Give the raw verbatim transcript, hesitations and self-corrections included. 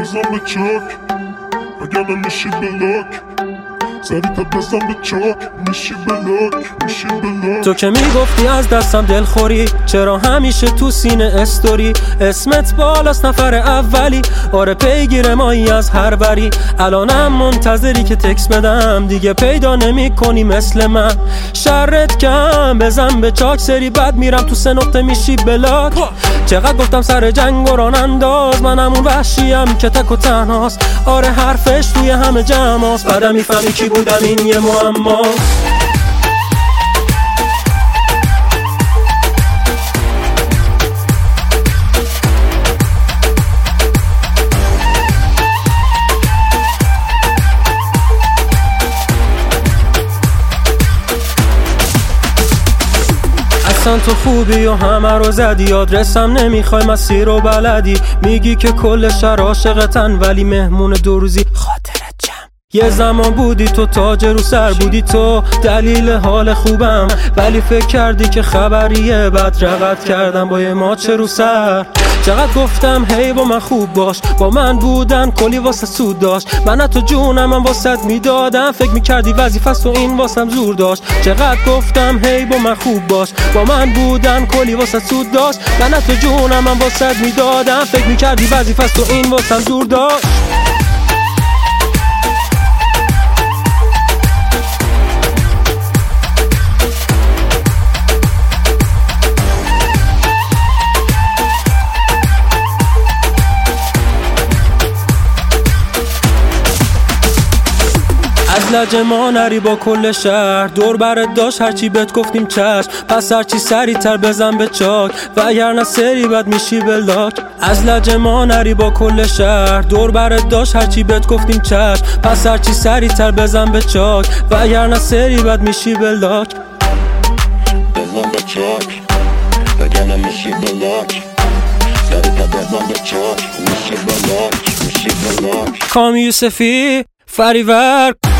بزن به چاک وگرنه میشی بلاک، سریع‌تر بزن به چاک میشی بلاک میشی بلاک. تو که میگفتی از دستم دلخوری، چرا همیشه تو سینه استوری؟ اسمت بالاست نفر اولی، آره پیگیر مایی از هر بری. الانم منتظری که تکس بدم، دیگه پیدا نمی کنی مثل من. شرت کم بزن به چاک، سری بعد میرم تو سه نقطه میشی بلاک. چقدر گفتم سر جنگ و ران انداز، من همون وحشیم که تک و تنهاست. آره حرفش توی همه جمعاست، بعدم میفهمی کی بودم، این یه معماست. اصلا تو خوبی و همه رو زدی، آدرسم نمیخوای مسیر رو بلدی. میگی که کل شهر عاشقتن ولی مهمون دو روزی خاطرت جمع. یه زمان بودی تو تاج رو سر، بودی تو دلیل حال خوبم، ولی فکر کردی که خبریه. بعد رقت کردم با یه ماچ رو سر. چقدر گفتم هی با من خوب باش، با من بودن کلی واسه سود داشت. من تو جونم من واسه میدادم، فکر میکردی وظیفه‌ست و این واسم زور داشت. چقدر گفتم هی با من خوب باش، با من بودن کلی واسه سود داشت. من تو جونم من واسه میدادم، فکر میکردی وظیفه‌ست و این واسم زور داشت. از لج ما نری با کل شهر، دور برت داشت هرچی بهت گفتیم چشم. پس هرچی سری تر بزن به چاک، و اگر نه سری بد میشی بلاک. از لج ما نری با کل شهر، دور برت داشت هرچی بهت گفتیم چشم. پس هرچی سری تر بزن به چاک، و اگر نه سری بد میشی بلاک. بزن به چاک وگرنه میشی بلاک، سریع‌تر بزن به چاک میشی بلاک میشی بلاک. کامی یوسفی فریور.